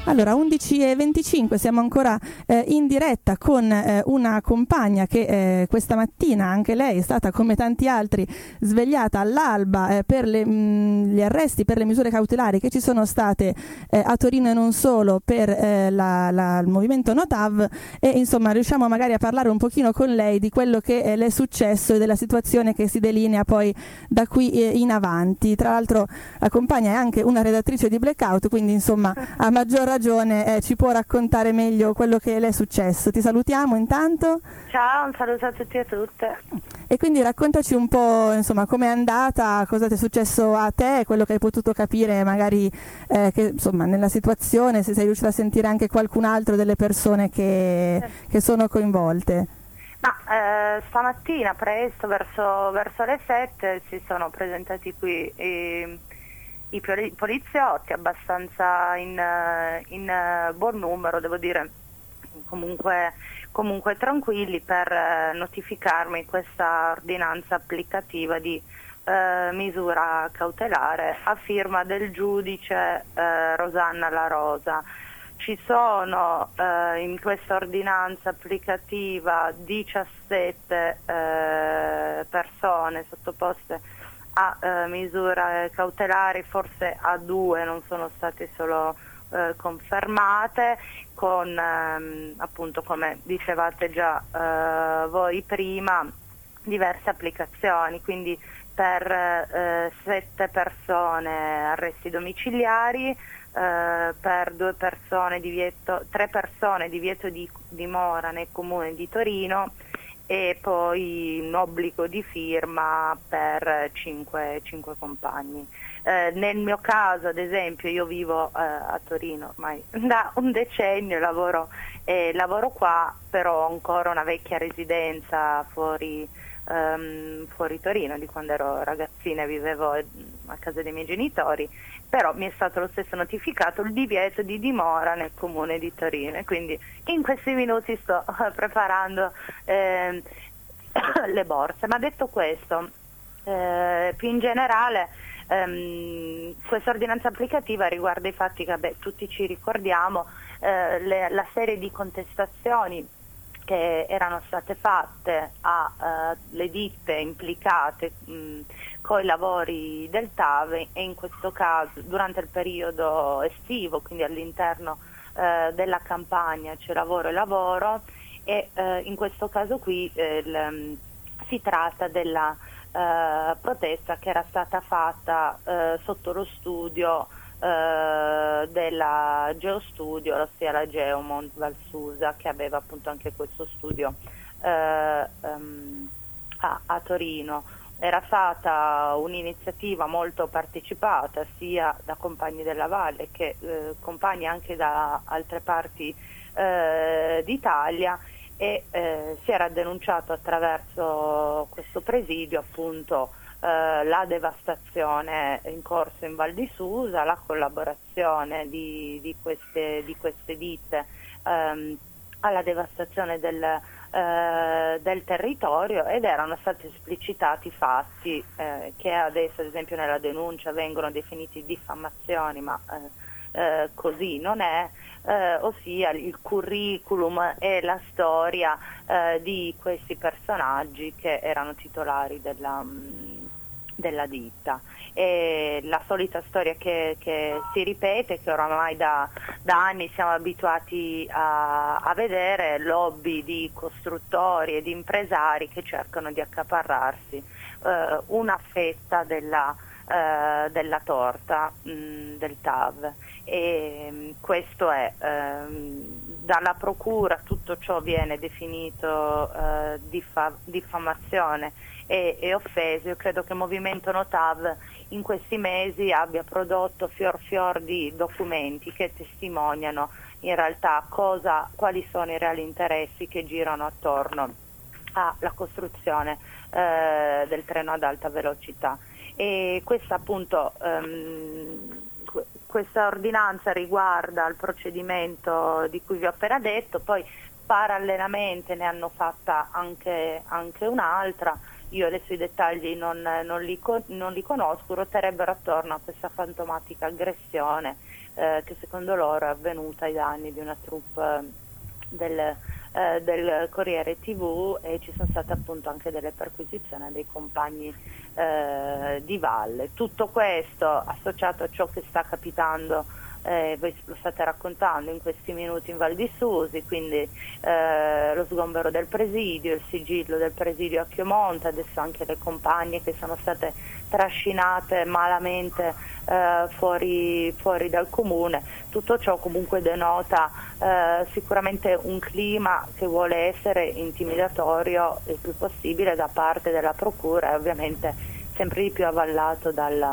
Allora, 11:25, siamo ancora in diretta con una compagna che questa mattina, anche lei è stata come tanti altri svegliata all'alba per gli arresti, per le misure cautelari che ci sono state a Torino e non solo per il movimento NoTAV, e insomma riusciamo magari a parlare un pochino con lei di quello che le è successo e della situazione che si delinea poi da qui in avanti. Tra l'altro la compagna è anche una redattrice di Blackout, quindi insomma a maggior ragione ci può raccontare meglio quello che le è successo. Ti salutiamo intanto. Ciao, un saluto a tutti e a tutte. E quindi raccontaci un po', insomma, com'è andata, cosa ti è successo a te, quello che hai potuto capire magari che, insomma, nella situazione, se sei riuscita a sentire anche qualcun altro delle persone che sono coinvolte. Ma stamattina presto, verso le 7, si sono presentati qui i poliziotti, abbastanza in buon numero, devo dire, comunque tranquilli, per notificarmi questa ordinanza applicativa di misura cautelare a firma del giudice Rosanna La Rosa. Ci sono in questa ordinanza applicativa 17 persone sottoposte a misure cautelari, forse a 2 non sono state solo confermate, con appunto, come dicevate già voi prima, diverse applicazioni, quindi per 7 persone arresti domiciliari, per 3 persone divieto di dimora nel comune di Torino, e poi un obbligo di firma per 5 compagni. Nel mio caso, ad esempio, io vivo a Torino ormai da un decennio, lavoro qua, però ho ancora una vecchia residenza fuori Torino, di quando ero ragazzina e vivevo a casa dei miei genitori, però mi è stato lo stesso notificato il divieto di dimora nel comune di Torino, e quindi in questi minuti sto preparando le borse. Ma detto questo, più in generale, questa ordinanza applicativa riguarda i fatti che tutti ci ricordiamo, la serie di contestazioni che erano state fatte alle ditte implicate con i lavori del TAV, e in questo caso durante il periodo estivo, quindi all'interno della campagna C'è lavoro e lavoro, e in questo caso qui si tratta della protesta che era stata fatta sotto lo studio della Geostudio, ossia la Geomont Valsusa, che aveva appunto anche questo studio a Torino. Era stata un'iniziativa molto partecipata sia da compagni della Valle che compagni anche da altre parti d'Italia, e si era denunciato attraverso questo presidio appunto la devastazione in corso in Val di Susa, la collaborazione di queste ditte alla devastazione del territorio, ed erano stati esplicitati fatti che adesso, ad esempio, nella denuncia vengono definiti diffamazioni, ma così non è, ossia il curriculum e la storia di questi personaggi che erano titolari della ditta. E la solita storia che si ripete, che oramai da anni siamo abituati a vedere, lobby di costruttori e di impresari che cercano di accaparrarsi una fetta della torta del TAV, e questo è dalla procura tutto ciò viene definito diffamazione e offese. Io credo che il movimento NoTAV in questi mesi abbia prodotto fior di documenti che testimoniano in realtà quali sono i reali interessi che girano attorno alla costruzione del treno ad alta velocità. E questa appunto questa ordinanza riguarda il procedimento di cui vi ho appena detto, poi parallelamente ne hanno fatta anche un'altra. Io adesso i dettagli non li conosco, ruoterebbero attorno a questa fantomatica aggressione che secondo loro è avvenuta ai danni di una troupe del Corriere TV, e ci sono state appunto anche delle perquisizioni dei compagni di valle. Tutto questo associato a ciò che sta capitando, voi lo state raccontando in questi minuti in Val di Susi, quindi lo sgombero del presidio, il sigillo del presidio a Chiomonte, adesso anche le compagne che sono state trascinate malamente fuori dal comune. Tutto ciò comunque denota sicuramente un clima che vuole essere intimidatorio il più possibile da parte della procura, e ovviamente sempre di più avvallato dalla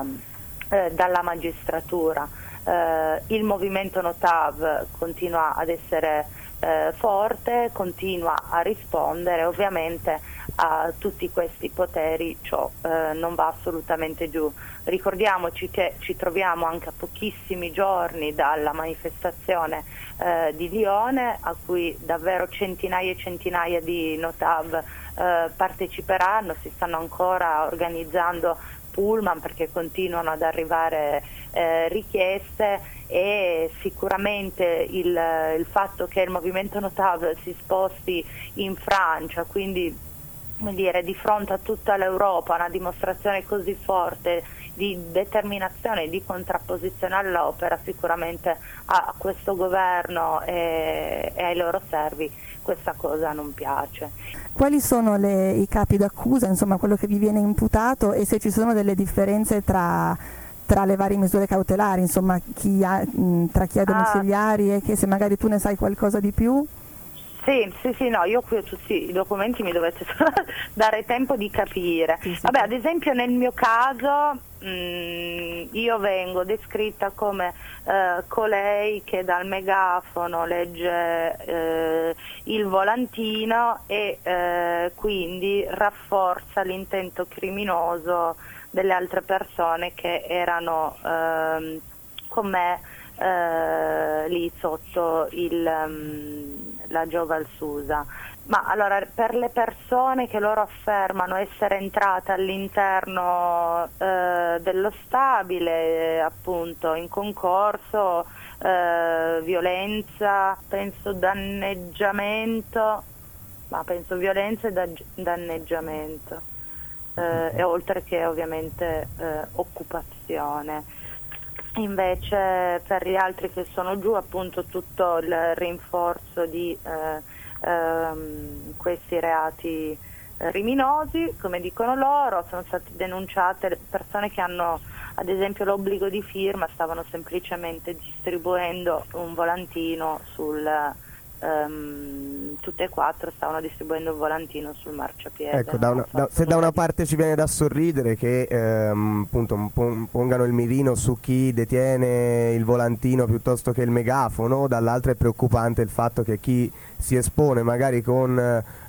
magistratura. Il movimento Notav continua ad essere forte, continua a rispondere, ovviamente a tutti questi poteri ciò non va assolutamente giù. Ricordiamoci che ci troviamo anche a pochissimi giorni dalla manifestazione di Lione, a cui davvero centinaia e centinaia di Notav parteciperanno. Si stanno ancora organizzando pullman perché continuano ad arrivare richieste, e sicuramente il fatto che il movimento Notav si sposti in Francia, quindi come dire, di fronte a tutta l'Europa, una dimostrazione così forte di determinazione e di contrapposizione all'opera, sicuramente a questo governo e ai loro servi questa cosa non piace. Quali sono i capi d'accusa, insomma quello che vi viene imputato, e se ci sono delle differenze tra le varie misure cautelari, insomma tra chi ha domiciliari e che, se magari tu ne sai qualcosa di più? Sì, no, io qui ho tutti i documenti, mi dovete dare tempo di capire. Sì. Vabbè, ad esempio nel mio caso io vengo descritta come colei che dal megafono legge il volantino e quindi rafforza l'intento criminoso delle altre persone che erano con me lì sotto la Gioval Susa. Ma allora, per le persone che loro affermano essere entrate all'interno dello stabile, appunto in concorso, violenza, penso danneggiamento, ma penso violenza e danneggiamento, e oltre che ovviamente occupazione. Invece per gli altri che sono giù, appunto tutto il rinforzo di questi reati criminosi, come dicono loro. Sono state denunciate le persone che hanno ad esempio l'obbligo di firma, stavano semplicemente distribuendo un volantino tutte e quattro stavano distribuendo un volantino sul marciapiede. Ecco, se da una parte ci viene da sorridere che appunto pongano il mirino su chi detiene il volantino piuttosto che il megafono, dall'altra è preoccupante il fatto che chi si espone magari con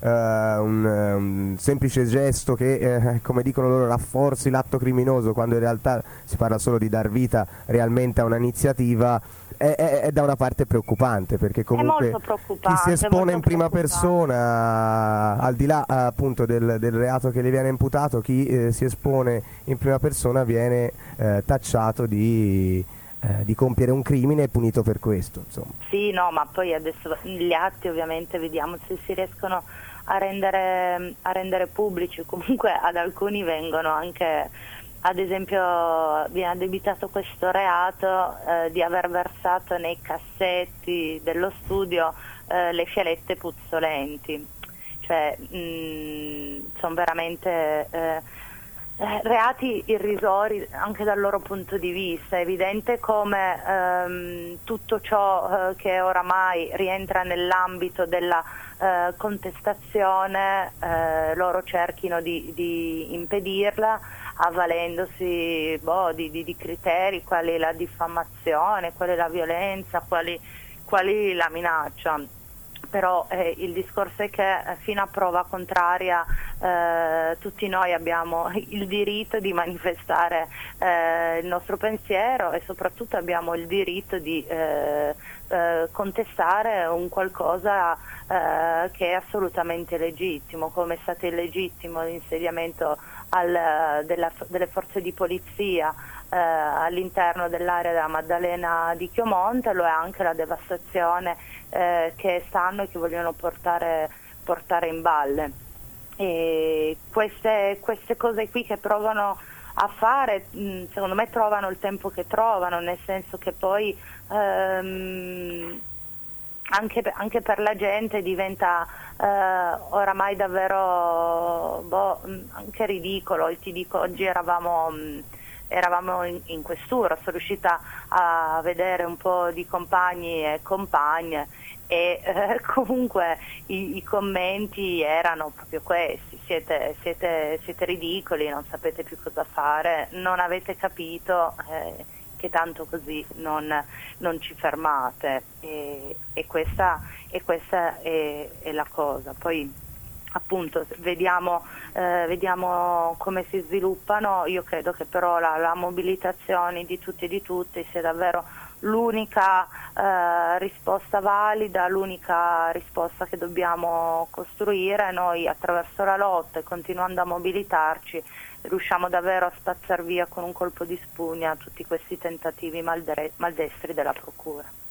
un semplice gesto che come dicono loro rafforzi l'atto criminoso, quando in realtà si parla solo di dar vita realmente a un'iniziativa, è da una parte preoccupante, perché comunque chi si espone in prima persona, al di là appunto del reato che gli viene imputato, chi si espone in prima persona viene tacciato di compiere un crimine e punito per questo, insomma. Sì, no, ma poi adesso gli atti ovviamente vediamo se si riescono a rendere pubblici. Comunque ad alcuni vengono anche, ad esempio viene addebitato questo reato di aver versato nei cassetti dello studio le fialette puzzolenti, cioè sono veramente reati irrisori anche dal loro punto di vista. È evidente come tutto ciò che oramai rientra nell'ambito della contestazione loro cerchino di impedirla, avvalendosi di criteri quali la diffamazione, quali la violenza, quali la minaccia. Però il discorso è che fino a prova contraria tutti noi abbiamo il diritto di manifestare il nostro pensiero, e soprattutto abbiamo il diritto di contestare un qualcosa che è assolutamente legittimo, come è stato illegittimo l'insediamento delle forze di polizia all'interno dell'area della Maddalena di Chiomonte, lo è anche la devastazione che stanno e che vogliono portare in valle. E queste cose qui che provano a fare, secondo me trovano il tempo che trovano, nel senso che poi anche per la gente diventa oramai davvero anche ridicolo. Ti dico, oggi eravamo in questura, sono riuscita a vedere un po' di compagni e compagne e comunque i commenti erano proprio questi: siete ridicoli, non sapete più cosa fare, non avete capito che tanto così non ci fermate, e questa è la cosa. Poi appunto vediamo come si sviluppano. Io credo che però la mobilitazione di tutti e di tutte sia davvero l'unica risposta valida, l'unica risposta che dobbiamo costruire. Noi attraverso la lotta e continuando a mobilitarci riusciamo davvero a spazzar via con un colpo di spugna tutti questi tentativi maldestri della Procura.